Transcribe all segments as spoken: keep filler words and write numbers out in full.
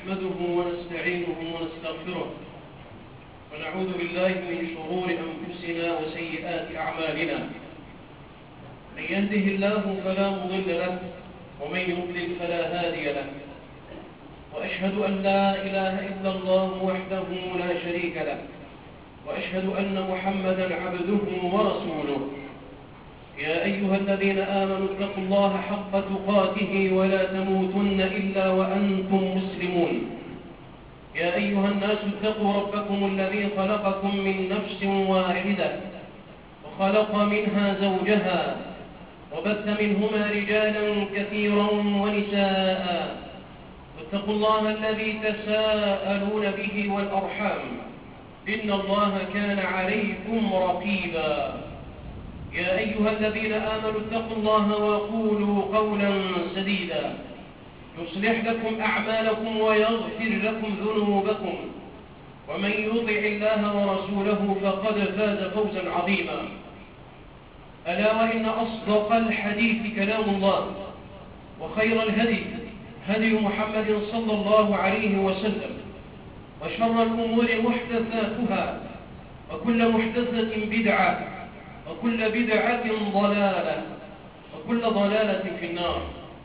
نحمده ونستعينه ونستغفره ونعوذ بالله من شرور أنفسنا وسيئات أعمالنا. من يهده الله فلا مضل له ومن يضلل فلا هادي له، وأشهد أن لا إله إلا الله وحده لا شريك له، وأشهد أن محمدا عبده ورسوله. يا أيها الذين آمنوا اتقوا الله حق تقاته ولا تموتن إلا وأنتم مسلمون. يا أيها الناس اتقوا ربكم الذي خلقكم من نفس واحدة وخلق منها زوجها وبث منهما رجالا كثيرا ونساء، واتقوا الله الذي تساءلون به والأرحام إن الله كان عليكم رقيبا. يا أيها الذين آمنوا اتقوا الله وقولوا قولا سديدا يصلح لكم أعمالكم ويغفر لكم ذنوبكم، ومن يطع الله ورسوله فقد فاز فوزا عظيما. ألا وإن أصدق الحديث كلام الله، وخير الهدي هدي محمد صلى الله عليه وسلم، وشر الأمور محدثاتها، وكل محدثة بدعة، وكل بدعة ضلالة، وكل ضلالة في النار.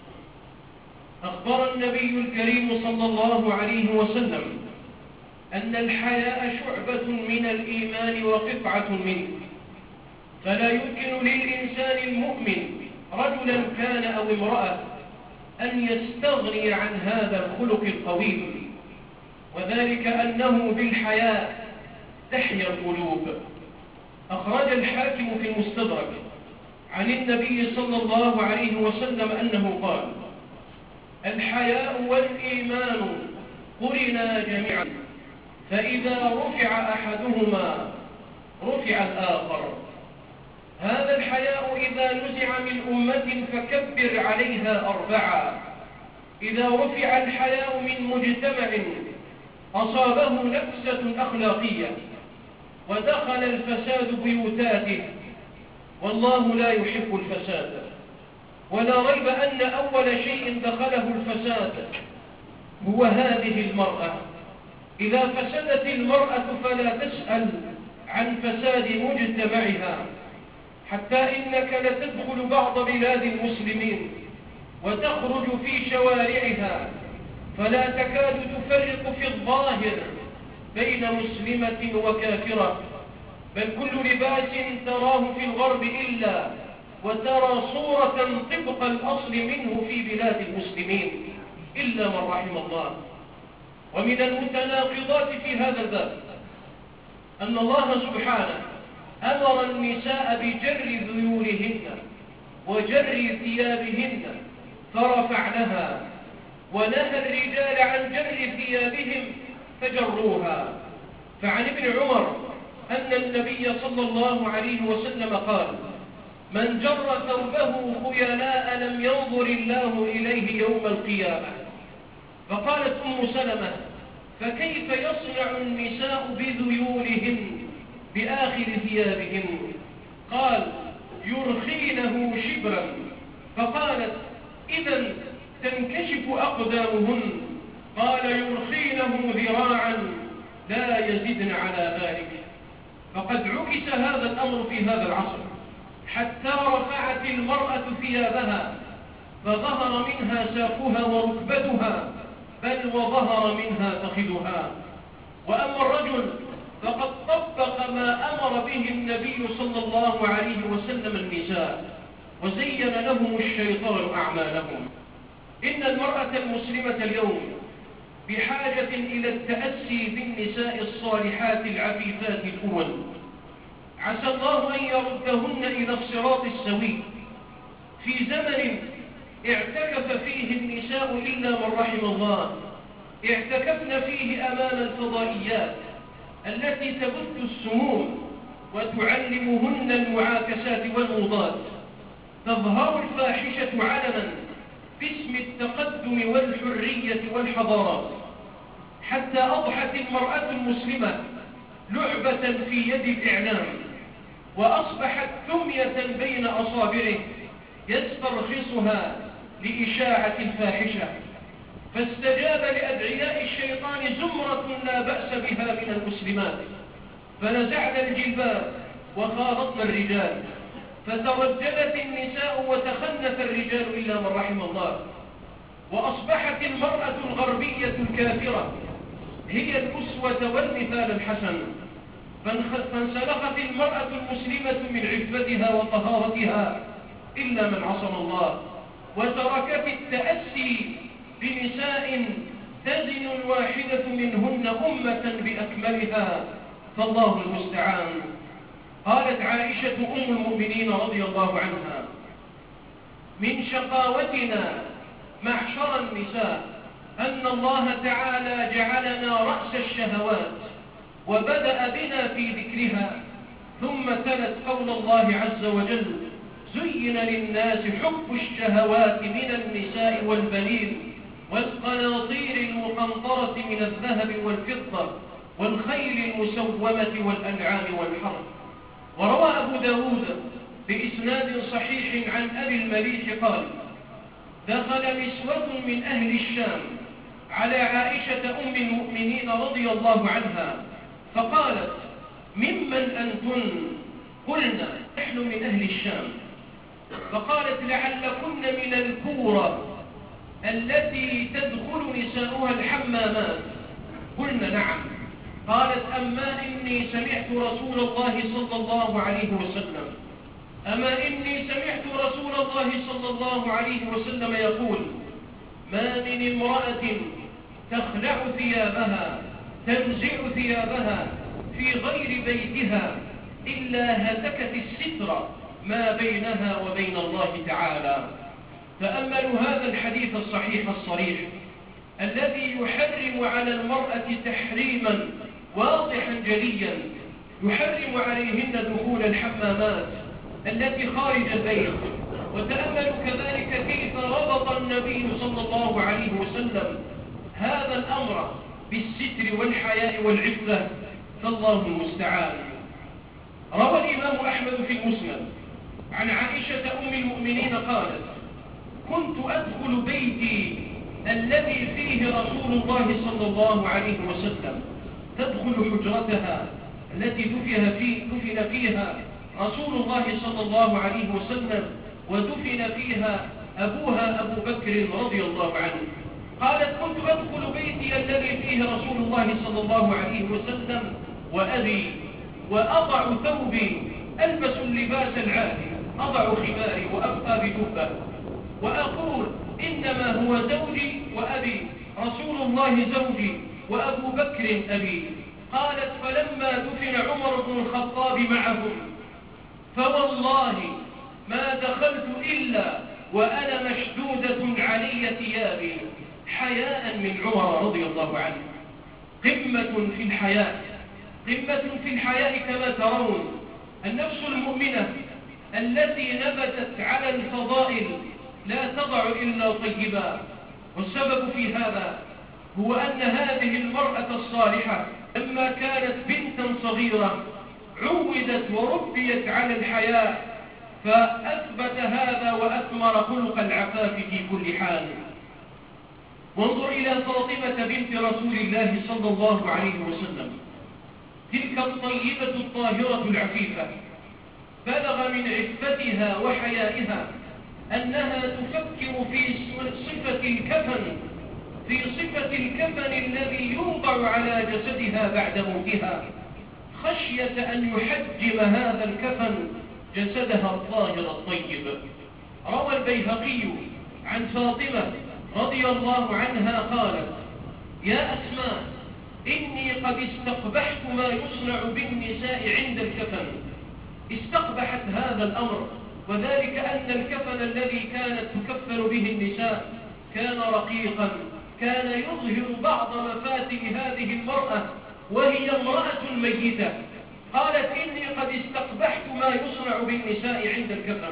أخبر النبي الكريم صلى الله عليه وسلم أن الحياء شعبة من الإيمان وقطعة منه، فلا يمكن للإنسان المؤمن رجلا كان أو امرأة أن يستغني عن هذا الخلق القويم، وذلك أنه بالحياء تحيا القلوب. أخرج الحاكم في المستدرك عن النبي صلى الله عليه وسلم أنه قال: الحياء والإيمان قرنا جميعا، فإذا رفع أحدهما رفع الآخر. هذا الحياء إذا نزع من أمة فكبر عليها أربعة. إذا رفع الحياء من مجتمع أصابه نفسة أخلاقية ودخل الفساد بيوتاته، والله لا يحب الفساد، ولا ريب أن أول شيء دخله الفساد هو هذه المرأة. إذا فسدت المرأة فلا تسأل عن فساد مجتمعها، حتى إنك لتدخل بعض بلاد المسلمين وتخرج في شوارعها فلا تكاد تفرق في الظاهر بين مسلمة وكافرة، بل كل لباس تراه في الغرب إلا وترى صورة طبق الأصل منه في بلاد المسلمين إلا من رحم الله. ومن المتناقضات في هذا الباب أن الله سبحانه أمر النساء بجر ذيولهن وجر ثيابهن فرفعنها، ونهى الرجال عن جر ثيابهم فجروها. فعن ابن عمر أن النبي صلى الله عليه وسلم قال: من جر ثوبه خيلاء لم ينظر الله إليه يوم القيامة. فقالت أم سلمة: فكيف يصنع النساء بذيولهن بآخر ثيابهن؟ قال: يرخينه شبرا. فقالت: إذن تنكشف أقدامهن؟ قال: يرخينه ذراعا لا يزدن على ذلك. فقد عكس هذا الأمر في هذا العصر، حتى رفعت المرأة ثيابها فظهر منها ساقها وركبتها، بل وظهر منها فخذها. وأما الرجل فقد طبق ما أمر به النبي صلى الله عليه وسلم النساء، وزين لهم الشيطان أعمالهم. إن المرأة المسلمة اليوم بحاجة إلى التأسي بالنساء الصالحات العفيفات الأول، عسى الله أن يردهن إلى الصراط السوي في زمن اعتكف فيه النساء إلا من رحم الله. اعتكفن فيه أمام الفضائيات التي تبث السموم وتعلمهن المعاكسات والموضات. تظهر الفاحشة علنا باسم التقدم والحرية والحضارات، حتى أضحت المرأة المسلمة لعبة في يد الإعلام، وأصبحت ثمية بين أصابعه يسترخصها لإشاعة الفاحشة. فاستجاب لأدعياء الشيطان زمرة لا بأس بها من المسلمات، فنزعنا الجلباب وخالطنا الرجال، فترجلت النساء وتخنث الرجال إلا من رحم الله، وأصبحت المرأة الغربية الكافرة هي الأسوة والمثال الحسن، فانسلخت المرأة المسلمة من عفتها وطهارتها إلا من عصم الله، وتركت التأسي بنساء تزن الواحدة منهن أمة بأكملها، فالله المستعان. قالت عائشة أم المؤمنين رضي الله عنها: من شقاوتنا محشر النساء أن الله تعالى جعلنا رأس الشهوات، وبدأ بنا في ذكرها، ثم تلت قول الله عز وجل: زين للناس حب الشهوات من النساء والبنين والقناطير المقنطرة من الذهب والفضة والخيل المسومة والأنعام والحرث. وروى أبو داود بإسناد صحيح عن أبي المليح قال: دخل نسوة من أهل الشام على عائشة أم المؤمنين رضي الله عنها فقالت: ممن أنتن؟ قلنا: نحن من أهل الشام. فقالت: لعلكن من الكورة التي تدخل نساؤها الحمامات. قلنا: نعم. قالت: أما إني سمعت رسول الله صلى الله عليه وسلم أما إني سمعت رسول الله صلى الله عليه وسلم يقول: ما من امرأة تخلع ثيابها تنزع ثيابها في غير بيتها إلا هتكت الستر ما بينها وبين الله تعالى. تأملوا هذا الحديث الصحيح الصريح الذي يحرم على المرأة تحريما واضحا جليا، يحرم عليهن دخول الحمامات التي خارج البيت. وتأملوا كذلك كيف ربط النبي صلى الله عليه وسلم هذا الأمر بالستر والحياء والعفة، فالله المستعان. روى الإمام أحمد في المسند عن عائشة أم المؤمنين قالت: كنت أدخل بيتي الذي فيه رسول الله صلى الله عليه وسلم، تدخل حجرتها التي دفن فيه دفن فيها رسول الله صلى الله عليه وسلم، ودفن فيها أبوها أبو بكر رضي الله عنه. قالت: كنت أدخل بيتي الذي فيه رسول الله صلى الله عليه وسلم وأبي، وأضع ثوبي، ألبس اللباس العادي، أضع خماري وأبقى بجبة، وأقول: إنما هو زوجي وأبي، رسول الله زوجي وأبو بكر أبي. قالت: فلما دفن عمر بن الخطاب معهم فوالله ما دخلت إلا وأنا مشدودة علي ثيابي، حياء من عمر رضي الله عنه. قمة في الحياء، قمة في الحياء كما ترون. النفس المؤمنة التي نبتت على الفضائل لا تضع إلا طيبا، والسبب في هذا هو أن هذه المرأة الصالحة لما كانت بنتا صغيرة عودت وربيت على الحياء، فأثبت هذا وأثمر خلق العفاف في كل حال. وانظر إلى فاطمة بنت رسول الله صلى الله عليه وسلم، تلك الطيبة الطاهرة العفيفة، بلغ من عفتها وحيائها أنها تفكر في صفة الكفن في صفة الكفن الذي يوضع على جسدها بعد موتها، خشية أن يحجم هذا الكفن جسدها الطاهر الطيب. روى البيهقي عن فاطمة رضي الله عنها قالت: يا أسماء، إني قد استقبحت ما يصنع بالنساء عند الكفن. استقبحت هذا الأمر، وذلك أن الكفن الذي كانت تكفن به النساء كان رقيقا، كان يظهر بعض مفاتن هذه المرأة وهي امرأة ميتة. قالت: إني قد استقبحت ما يصنع بالنساء عند الكفن،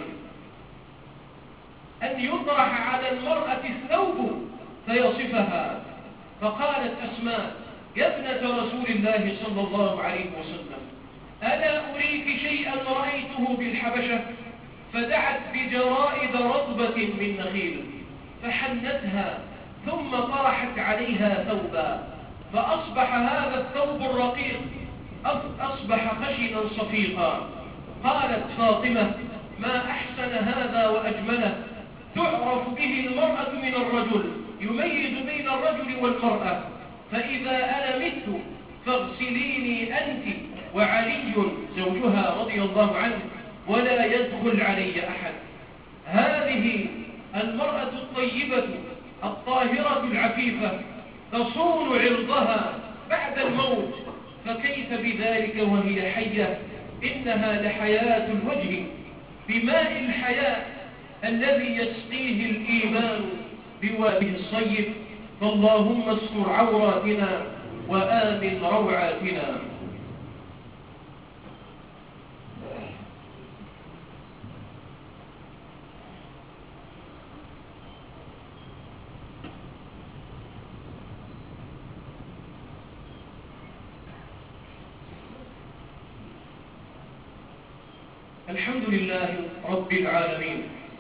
أن يطرح على المرأة الثوب فيصفها. فقالت أسماء: يا ابنة رسول الله صلى الله عليه وسلم، ألا أريك شيئا رأيته بالحبشة؟ فدعت بجرائد رطبة من نخيل فحنتها ثم طرحت عليها ثوبا فأصبح هذا الثوب الرقيق أصبح خشنا صفيقا. قالت فاطمة: ما أحسن هذا وأجمله، تعرف به المرأة من الرجل، يميز بين الرجل والمرأة، فإذا أنا مت فاغسليني أنت وعلي زوجها رضي الله عنه ولا يدخل علي أحد. هذه المرأة الطيبة الطاهرة العفيفة تصون عرضها بعد الموت، فكيف بذلك وهي حية؟ إنها لحياة الوجه بماء الحياة الذي يسقيه الإيمان بوابه الصيب. فاللهم استر عوراتنا وآمن روعاتنا. الحمد لله رب العالمين،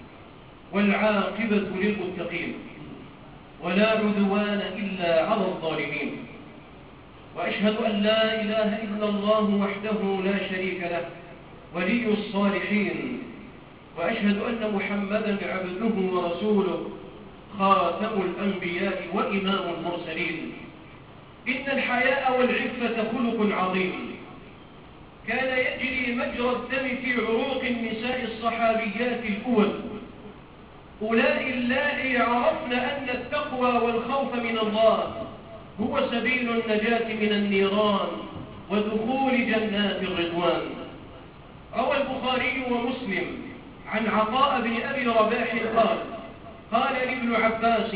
والعاقبة للمتقين، ولا عدوان إلا على الظالمين، وأشهد أن لا إله إلا الله وحده لا شريك له ولي الصالحين، وأشهد أن محمدا عبده ورسوله خاتم الأنبياء وإمام المرسلين. إن الحياء والعفة خلق عظيم كان يجري مجرى الدم في عروق النساء الصحابيات الأول، أولئك اللائي عرفن أن التقوى والخوف من الله هو سبيل النجاة من النيران ودخول جنات الرضوان. روى البخاري ومسلم عن عطاء بن أبي رباح قال: قال لابن عباس: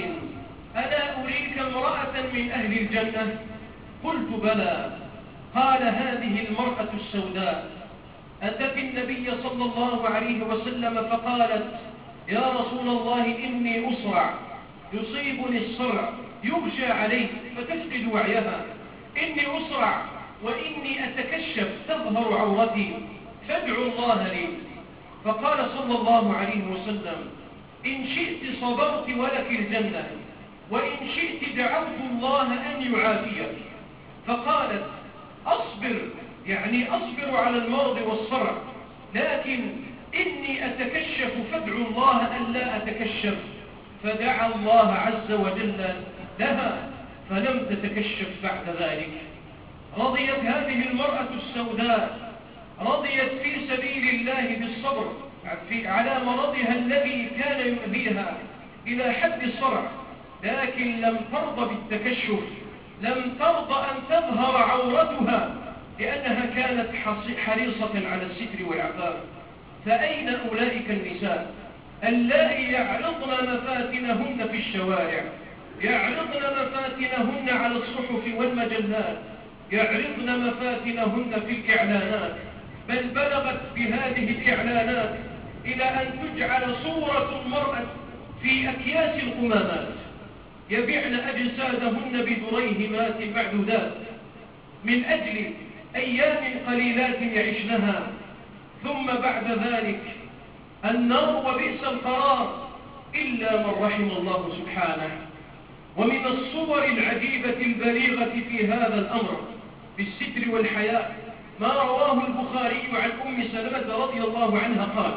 ألا أريك امرأة من أهل الجنة؟ قلت: بلى. قال: هذه المرأة السوداء أتت النبي صلى الله عليه وسلم فقالت: يا رسول الله، إني أصرع، يصيبني الصرع، يغشى علي فتفقد وعيها، إني أصرع وإني أتكشف تظهر عورتي، فادعوا الله لي. فقال صلى الله عليه وسلم: إن شئت صبرت ولك الجنة، وإن شئت دعوت الله أن يعافيك. فقالت: أصبر، يعني أصبر على المرض والصرع، لكن إني أتكشف فادعوا الله أن لا أتكشف. فدعا الله عز وجل لها فلم تتكشف بعد ذلك. رضيت هذه المرأة السوداء، رضيت في سبيل الله بالصبر على مرضها الذي كان يؤذيها إلى حد الصرع، لكن لم ترضى بالتكشف، لم ترضى أن تظهر عورتها لأنها كانت حريصة على الستر والعفاف. فأين أولئك النساء اللائي يعرضن مفاتنهن في الشوارع، يعرضن مفاتنهن على الصحف والمجلات، يعرضن مفاتنهن في الإعلانات، بل بلغت بهذه الإعلانات إلى أن تجعل صورة المرأة في أكياس القمامات، يبيعن أجسادهن بدريهمات معدودات من أجل أيام قليلات يعشنها، ثم بعد ذلك النار وبئس القرار إلا من رحم الله سبحانه. ومن الصور العجيبة البليغة في هذا الأمر بالستر والحياء ما رواه البخاري عن أم سلمة رضي الله عنها قال: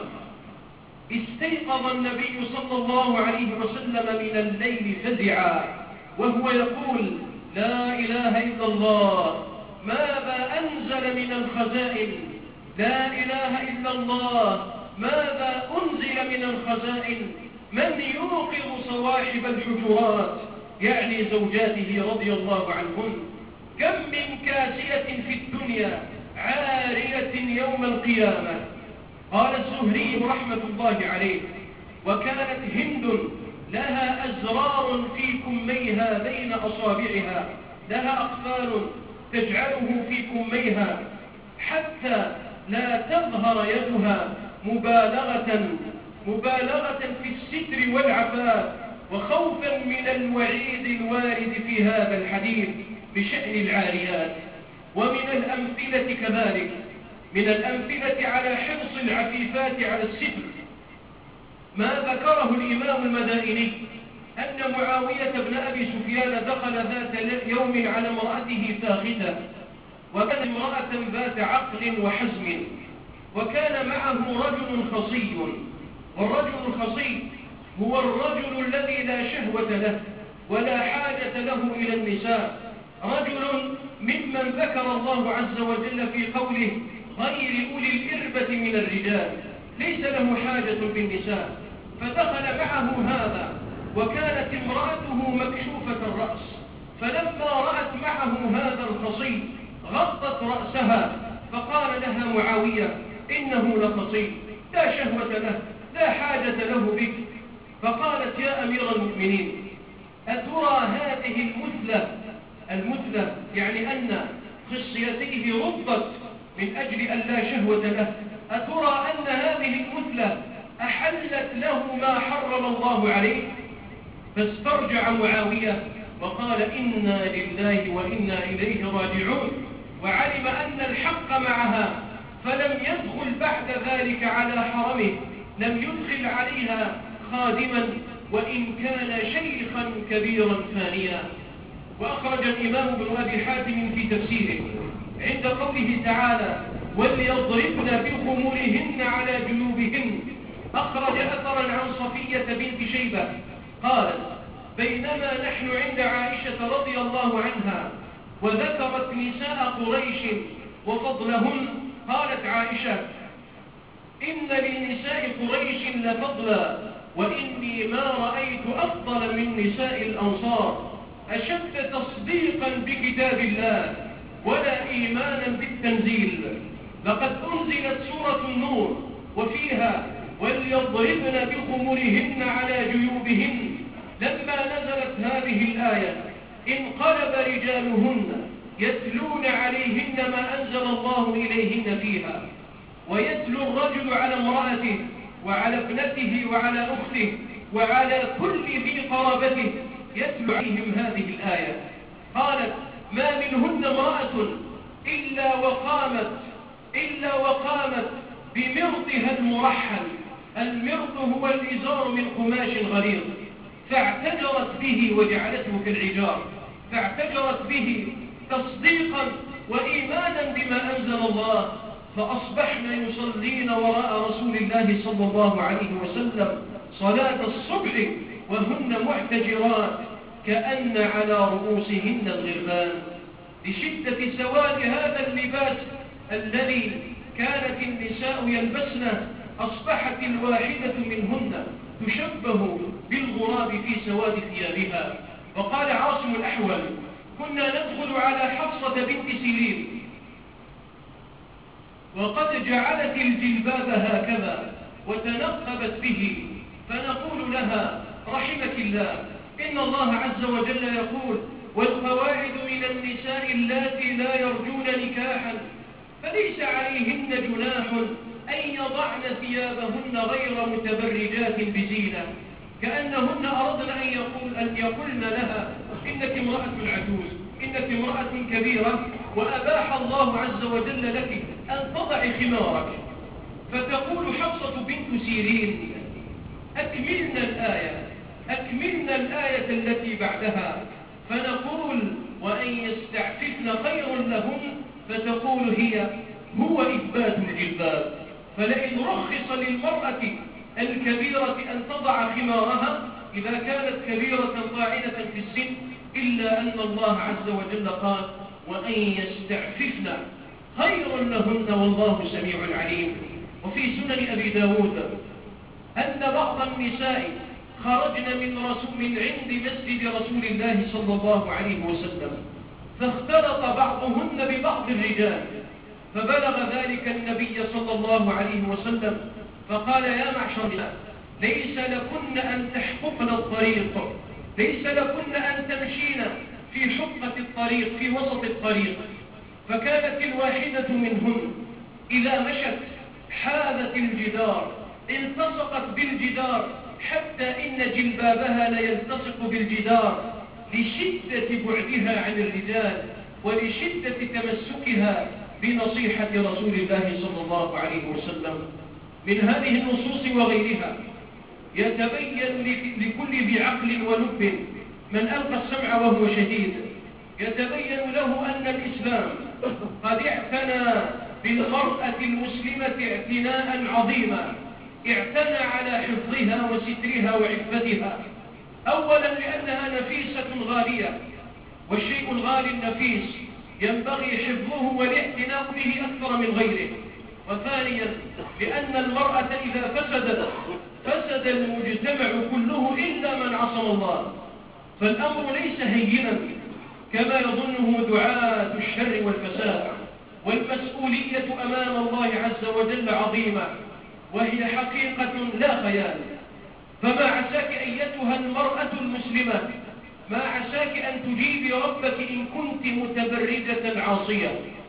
استيقظ النبي صلى الله عليه وسلم من الليل فزعا وهو يقول: لا إله إلا الله، ماذا أنزل من الخزائن، لا إله إلا الله، ماذا أنزل من الخزائن، من يوقظ صواحب الحجرات، يعني زوجاته رضي الله عنهن، كم من كاسية في الدنيا عارية يوم القيامة. قال الزهري رحمة الله عليه: وكانت هند لها أزرار في كميها بين أصابعها، لها أقفال تجعله في كميها حتى لا تظهر يدها، مبالغة مبالغة في الستر والعفاف، وخوفا من الوعيد الوارد في هذا الحديث بشأن العاريات. ومن الأمثلة كذلك، من الأمثلة على حرص العفيفات على الستر ما ذكره الإمام المدائني أن أن معاوية بن أبي سفيان دخل ذات يوم على امرأته فاخته، وكان امرأة ذات عقل وحزم، وكان معه رجل خصي. والرجل الخصي هو الرجل الذي لا شهوة له ولا حاجة له إلى النساء، رجل ممن ذكر الله عز وجل في قوله غير أولي الإربة من الرجال، ليس له حاجة بالنساء. فدخل معه هذا، وكانت امرأته مكشوفة الرأس، فلما رأت معه هذا الخصي غطت رأسها، فقال لها معاوية إنه لخصي لا شهوة له لا حاجة له بك. فقالت يا أمير المؤمنين أترى هذه المثلة، المثلة يعني أن خصيته ربت من أجل أن لا شهوة له، أترى أن هذه المثلة أحلت له ما حرم الله عليه؟ فاسترجع معاوية وقال إنا لله وإنا إليه راجعون، وعلم أن الحق معها، فلم يدخل بعد ذلك على حرمه، لم يدخل عليها خادما وإن كان شيخا كبيرا فانيا. وأخرج الإمام ابن أبي حاتم في تفسيره عند قوله تعالى وليضربن بخمرهن على جيوبهن، أخرج أثرا عن صفية بنت شيبة قالت بينما نحن عند عائشة رضي الله عنها وذكرت نساء قريش وفضلهن، قالت عائشة إن للنساء قريش لفضلا وإني ما رأيت أفضل من نساء الأنصار أشد تصديقا بكتاب الله ولا إيمانا بالتنزيل. لقد أنزلت سورة النور وفيها وليضربن بخمرهن على جيوبهن، لما نزلت هذه الآية انقلب رجالهن يتلون عليهن ما أنزل الله إليهن فيها، ويتلو الرجل على امرأته وعلى ابنته وعلى أخته وعلى كل ذي قرابته يتلو عليهم هذه الآية. قالت ما منهن امرأة إلا وقامت إلا وقامت بمرطها المرحل، المرط هو الإزار من قماش غليظ، فاعتجرت به وجعلته كالعجار، فاعتجرت به تصديقا وإيمانا بما أنزل الله، فأصبحن يصلين وراء رسول الله صلى الله عليه وسلم صلاة الصبح وهن محتجرات كأن على رؤوسهن الغربان، لشدة سواد هذا اللباس الذي كانت النساء يلبسنه. أصبحت الواحدة منهن تشبه بالغراب في سواد ثيابها. وقال عاصم الأحول كنا ندخل على حفصة بنت سيرين وقد جعلت الجلباب هكذا وتنقبت به، فنقول لها رحمك الله إن الله عز وجل يقول والقواعد من النساء اللاتي لا يرجون نكاحا فليس عليهن جناح أن يضعن ثيابهن غير متبرجات بزينة، كأنهن أردن أن, يقول أن يقولن لها إنك امرأة عجوز إنك امرأة كبيرة وأباح الله عز وجل لك أن تضعي خمارك. فتقول حفصة بنت سيرين أكملنا الآية أكملنا الآية التي بعدها، فنقول وأن يستعففن خير لهن، فتقول هي هو إثبات الجلباب. فلئن رخص للمرأة الكبيرة أن تضع خمارها إذا كانت كبيرة طاعنة في السن، إلا أن الله عز وجل قال وأن يستعففن خير لهن والله سميع عليم. وفي سنن أبي داود أن بعض النساء خرجن من رسول من عند مسجد رسول الله صلى الله عليه وسلم فاختلط بعضهن ببعض الرجال، فبلغ ذلك النبي صلى الله عليه وسلم فقال يا معشر النساء ليس لكن أن تحققن الطريق، ليس لكن أن تمشين في حقة الطريق في وسط الطريق. فكانت الواحدة منهن إذا مشت حاذت الجدار التصقت بالجدار حتى إن جلبابها ليلتصق بالجدار لشدة بعدها عن الرجال ولشدة تمسكها بنصيحة رسول الله صلى الله عليه وسلم. من هذه النصوص وغيرها يتبين لكل ذي عقل ولب من ألقى السمع وهو شهيد، يتبين له أن الإسلام قد اعتنى بالمرأة المسلمة اعتناء عظيما، اعتنى على حفظها وسترها وعفتها، أولا لأنها نفيسة غالية، والشيء الغالي النفيس ينبغي حفظه والاعتناء به أكثر من غيره. وثانيا لأن المرأة إذا فسدت فسد المجتمع كله إلا من عصم الله، فالأمر ليس هينا كما يظنه دعاة الشر والفساد، والمسؤولية أمام الله عز وجل عظيمة، وهي حقيقة لا خيال. فما عساك أيتها المرأة المسلمة، ما عساك أن تجيبي ربك إن كنت متبرجة عاصية،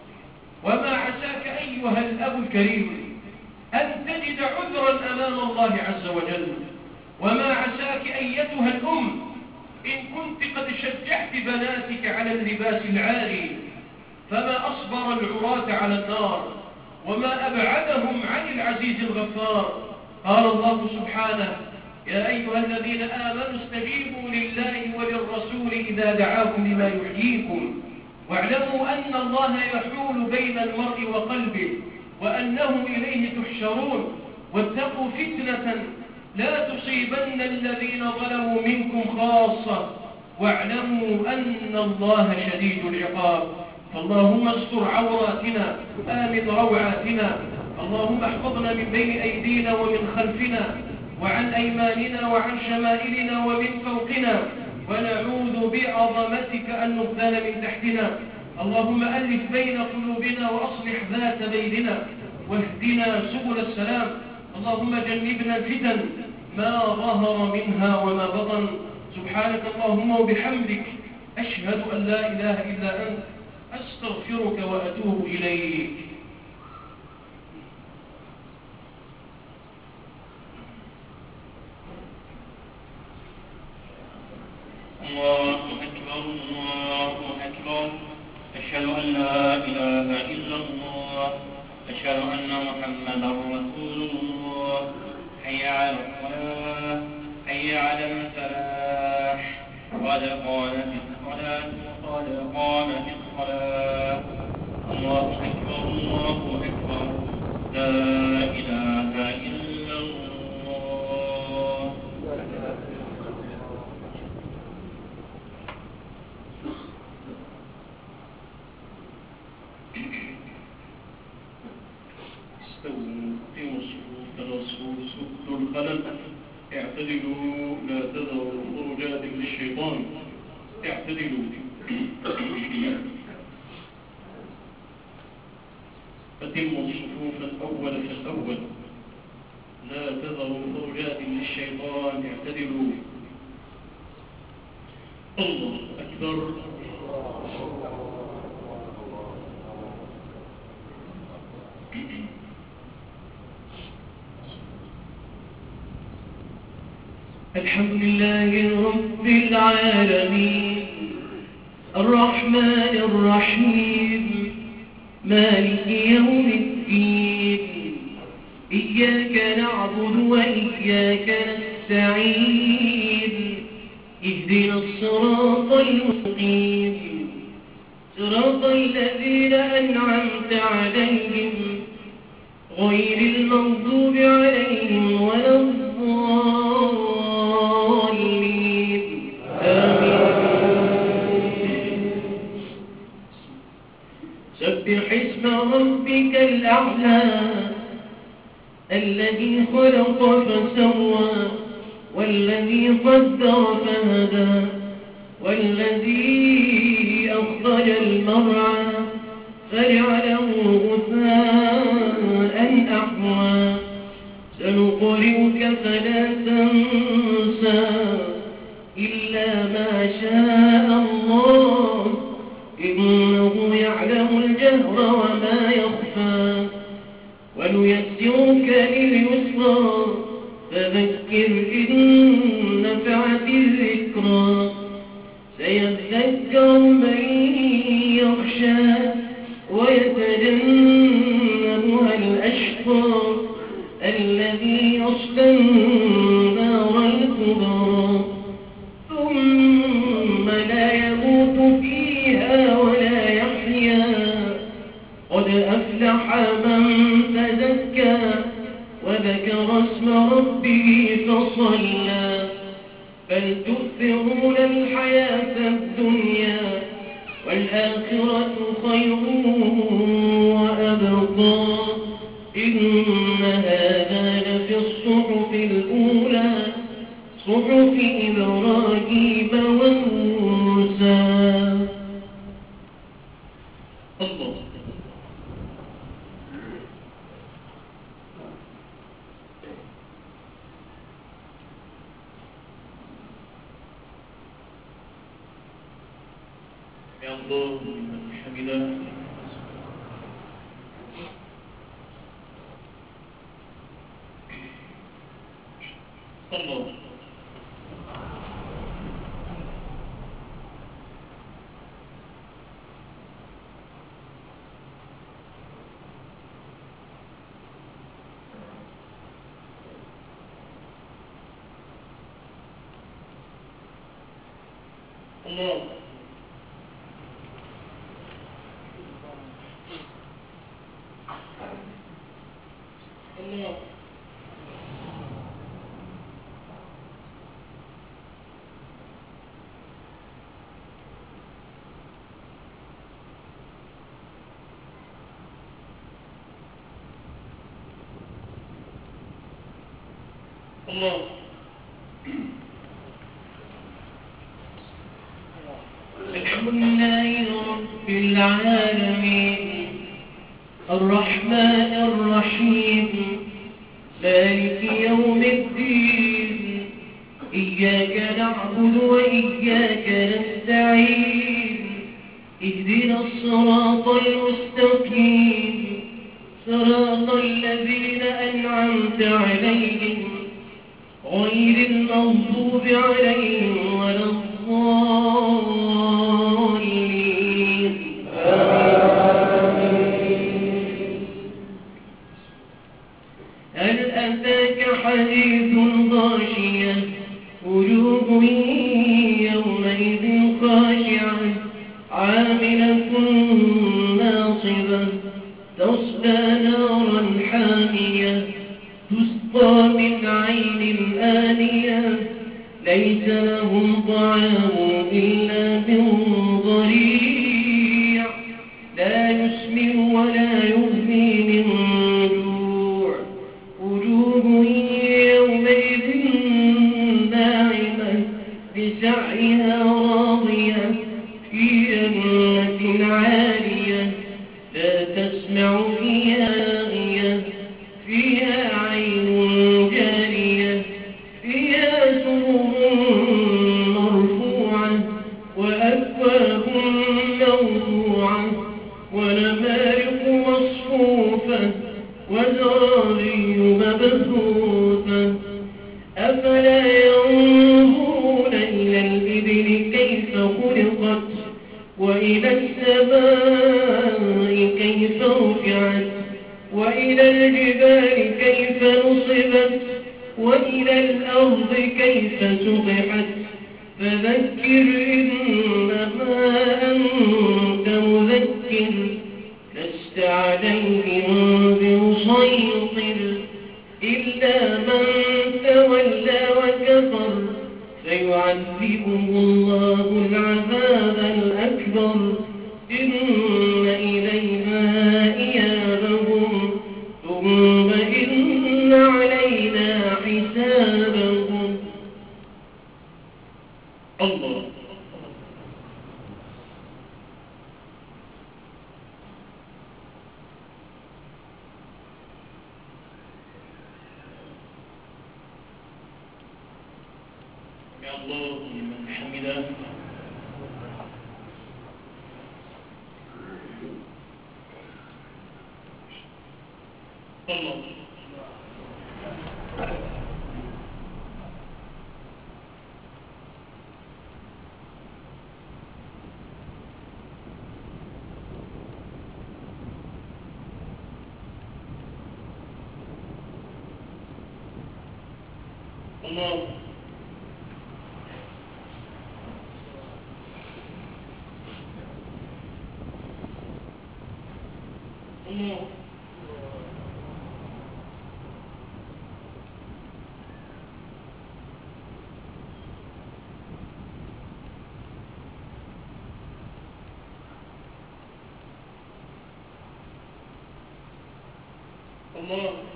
وما عساك أيها الأب الكريم أن تجد عذرا أمام الله عز وجل، وما عساك أيتها الأم إن كنت قد شجعت بناتك على اللباس العاري، فما أصبر العراة على النار وما أبعدهم عن العزيز الغفار. قال الله سبحانه: يا أيها الذين آمنوا استجيبوا لله وللرسول إذا دعاكم لما يحييكم واعلموا أن الله يحول بين المرء وقلبه وأنه إليه تحشرون واتقوا فتنة لا تصيبن الذين ظلموا منكم خاصة واعلموا أن الله شديد العقاب. فاللهم استر عوراتنا، آمن روعاتنا، اللهم احفظنا من بين أيدينا ومن خلفنا وعن أيماننا وعن شمائلنا ومن فوقنا، ونعوذ بعظمتك أن نغتال من تحتنا. اللهم ألف بين قلوبنا وأصلح ذات بيننا واهدنا سبل السلام. اللهم جنبنا الفتن ما ظهر منها وما بطن. سبحانك اللهم وبحمدك أشهد أن لا إله إلا أنت أستغفرك وأتوب إليك. الله أكبر الله أكبر، أشهد أن لا إله إلا الله، أشهد أن محمدا رسول الله. حي على الصلاة، حي على الفلاح، قد قامت الصلاة قد قامت الصلاة. الله أكبر الله أكبر، لا إله إلا الله. استووا قيموا الصفوف تنصفوا سدوا الخلل، اعتدلوا لا تذروا خروجات للشيطان، اعتدلوا. أتموا الصفوف الأول فالأول، لا تذروا خروجات للشيطان، اعتدلوا. الله أكبر. الحمد لله رب العالمين الرحمن الرحيم مالك يوم الدين، إياك نعبد وإياك نستعين، اهدنا الصراط المستقيم صراط الذين أنعمت عليهم غير المغضوب عليهم ولا الضالين، آمين. سبح اسم ربك الأعلى الذي خلق فسوى والذي قدر فهدى والذي أخرج المرعى فجعله غثاء أحوى. سنقرئك فلا تنسى إلا ما شاء الله، إنه يعلم الجهر وما يخفى. ونيسرك لليسرى فذكر إن نفعت الذكرى. سيذكر من يخشى ويتجنبها الأشقى الذي يصلى النار تؤثرون الحياة الدنيا والآخرة خير وأبقى إن هذا لفي الصحف الأولى صحف إبراهيم وموسى. الله. يا الله لمن حمده. الله. الله. الله. الله. الحمد لله رب العالمين الرحمن الرحيم مالك يوم الدين إياك نعبد وإياك نستعين اهدنا الصراط المستقيم صراط الذين أنعمت عليهم غير المغضوب عليهم ولا الضالين. هل أتاك حديث غاشية وجوه يومئذ خاشعة عاملة ناصبة تصلى نارا حامية تسقى من عين آنية ليس لهم طعام إلا من ضريع لا يسمن ولا يغني من جوع وجوه يومئذ ناعمة لسعيها راضية في جنة عالية لا تسمع فيها لاغية فيها عين جارية فيها سرر مرفوعة وأكواب موضوعة ونمارق مصفوفة وزرابي مبثوثة أفلا ينظرون إلى الإبل كيف خلقت وإلى السماء كيف رفعت وإلى الجبال كيف نصبت وإلى الأرض كيف سطحت فذكر إنما أنت مذكر لست عليهم بمسيطر إلا من تولى وكفر فيعذبه الله العذاب الأكبر إن إلينا إيابهم ثم إن علينا حسابهم. الله. يا الله لمن حمده. الله. الله. الله. الله